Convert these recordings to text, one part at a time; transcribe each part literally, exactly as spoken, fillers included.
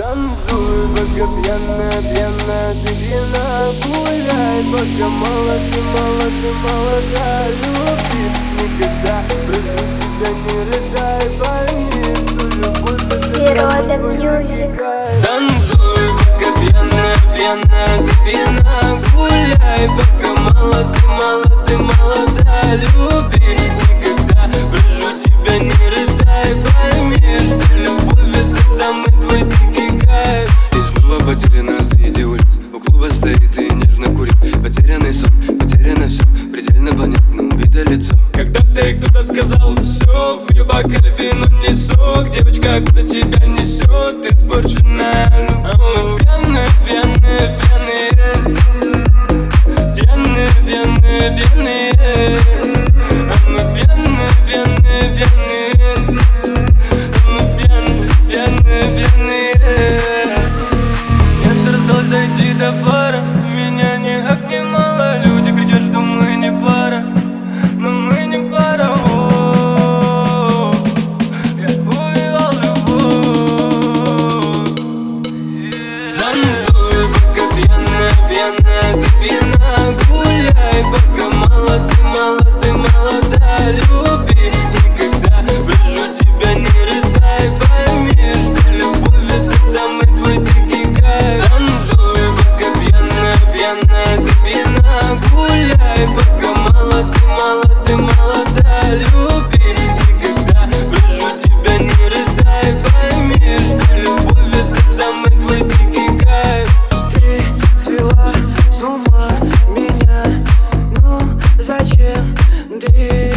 Танцуй, пока пьяная, пьяная, ты пьяна. Гуляй, пока мало, ты мало, ты молода. Люби никогда, прошу тебя, не рыдай. Пойми, что любовь — это тобой вытекает. Танцуй, пока пьяная, пьяная, ты пьяна. Гуляй, пока мало, ты мало, ты молода. Люби никогда, прошу тебя, не рыдай. Пойми, что любовь — это самый твой дикий кайф. И снова потеряна среди улиц, у клуба стоит и нежно курит. Потерянный сон, потеряно все, предельно понятно, убито лицо. Когда-то ей кто-то сказал все, в ее бокале вино не сок. Девочка, куда тебя несет, испорченная любовь. Пьяные, пьяные, пьяные, пьяные, пьяные, пьяные. А мы пьяные, пьяные, пьяные. А мы пьяные, пьяные, пьяные. Я старался дойти до пара, меня никак не мало. Люди кричат, что мы не пара, но мы не пара. О-о-о. Я увидел любовь. Танцуй, пока пьяная, пьяная, ты пьяна. Гуляй, пока мало, ты мало, ты молода. Люби никогда, прошу тебя, не рыдай. Пойми, что любовь — это самый твой дикий кайф. Танцуй, пока пьяная, пьяная, ты пьяна. Гуляй, пока мало, ты мало, ты молода. Люби никогда, прошу тебя, не рыдай. Пойми, что любовь — это самый твой дикий кайф. Ты свела с ума меня, ну зачем ты?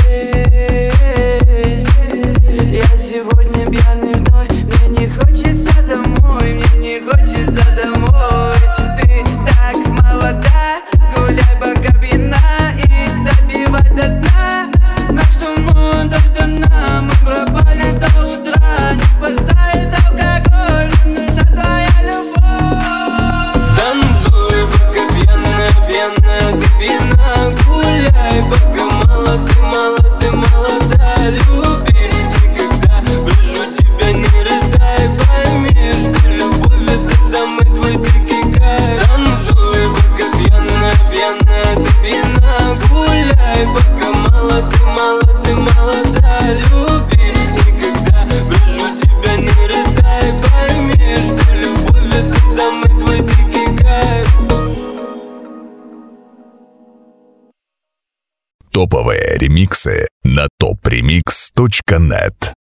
Я сегодня пьяный вновь, мне не хочется домой, мне не хочется домой. Ты так молода, гуляй, пока пьяна, и добивай до дна. На что мы дождана, мы пропали до утра. Не спасает алкоголь, мне нужна твоя любовь. Танцуй, пока пьяная, пьяная, ты пьяна. Гуляй, пока мало, ты мало, ты молода. Люби никогда, прошу тебя, не рыдай. Пойми, что любовь — это самый твой дикий кайф. Танцуй, пока пьяная, пьяная, ты пьяна. Гуляй, пока мало, ты мало, ты молода. Люби никогда, прошу тебя, не рыдай. Пойми, что любовь — это самый твой дикий кайф. Топовые ремиксы на топ ремикс точка нет.